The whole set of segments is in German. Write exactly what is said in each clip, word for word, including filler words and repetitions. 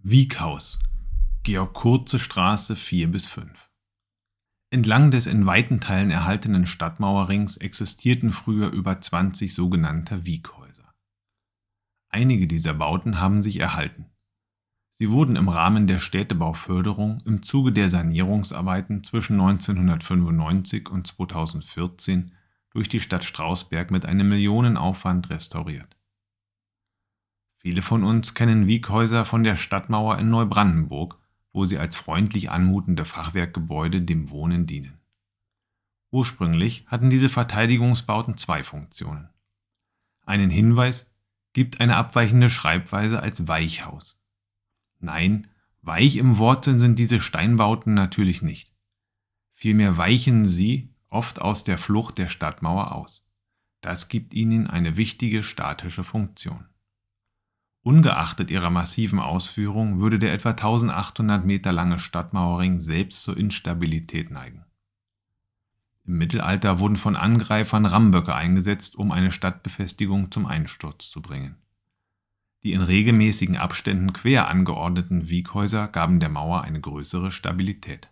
Wiekhaus, Georg-Kurze-Straße vier bis fünf. Entlang des in weiten Teilen erhaltenen Stadtmauerrings existierten früher über zwanzig sogenannte Wiekhäuser. Einige dieser Bauten haben sich erhalten. Sie wurden im Rahmen der Städtebauförderung im Zuge der Sanierungsarbeiten zwischen neunzehnhundertfünfundneunzig und zweitausendvierzehn durch die Stadt Strausberg mit einem Millionenaufwand restauriert. Viele von uns kennen Wiekhäuser von der Stadtmauer in Neubrandenburg, wo sie als freundlich anmutende Fachwerkgebäude dem Wohnen dienen. Ursprünglich hatten diese Verteidigungsbauten zwei Funktionen. Einen Hinweis gibt eine abweichende Schreibweise als Weichhaus. Nein, weich im Wortsinn sind diese Steinbauten natürlich nicht. Vielmehr weichen sie oft aus der Flucht der Stadtmauer aus. Das gibt ihnen eine wichtige statische Funktion. Ungeachtet ihrer massiven Ausführung würde der etwa eintausendachthundert Meter lange Stadtmauerring selbst zur Instabilität neigen. Im Mittelalter wurden von Angreifern Rammböcke eingesetzt, um eine Stadtbefestigung zum Einsturz zu bringen. Die in regelmäßigen Abständen quer angeordneten Wiekhäuser gaben der Mauer eine größere Stabilität.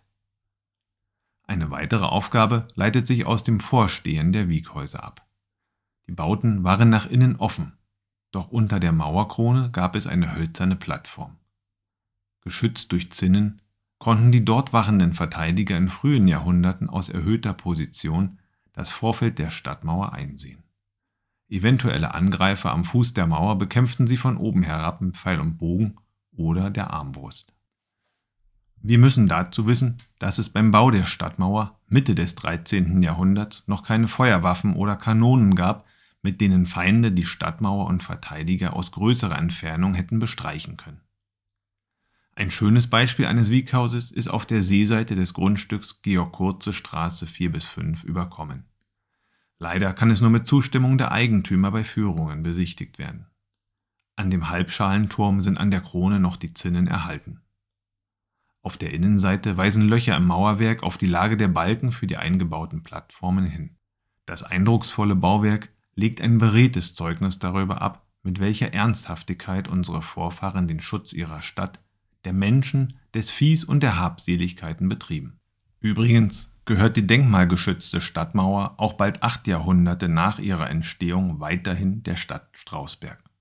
Eine weitere Aufgabe leitet sich aus dem Vorstehen der Wiekhäuser ab. Die Bauten waren nach innen offen. Doch unter der Mauerkrone gab es eine hölzerne Plattform. Geschützt durch Zinnen konnten die dort wachenden Verteidiger in frühen Jahrhunderten aus erhöhter Position das Vorfeld der Stadtmauer einsehen. Eventuelle Angreifer am Fuß der Mauer bekämpften sie von oben herab mit Pfeil und Bogen oder der Armbrust. Wir müssen dazu wissen, dass es beim Bau der Stadtmauer Mitte des dreizehnten Jahrhunderts noch keine Feuerwaffen oder Kanonen gab, mit denen Feinde die Stadtmauer und Verteidiger aus größerer Entfernung hätten bestreichen können. Ein schönes Beispiel eines Wiekhauses ist auf der Seeseite des Grundstücks Georg-Kurze-Straße vier bis fünf überkommen. Leider kann es nur mit Zustimmung der Eigentümer bei Führungen besichtigt werden. An dem Halbschalenturm sind an der Krone noch die Zinnen erhalten. Auf der Innenseite weisen Löcher im Mauerwerk auf die Lage der Balken für die eingebauten Plattformen hin. Das eindrucksvolle Bauwerk legt ein beredtes Zeugnis darüber ab, mit welcher Ernsthaftigkeit unsere Vorfahren den Schutz ihrer Stadt, der Menschen, des Viehs und der Habseligkeiten betrieben. Übrigens gehört die denkmalgeschützte Stadtmauer auch bald acht Jahrhunderte nach ihrer Entstehung weiterhin der Stadt Strausberg.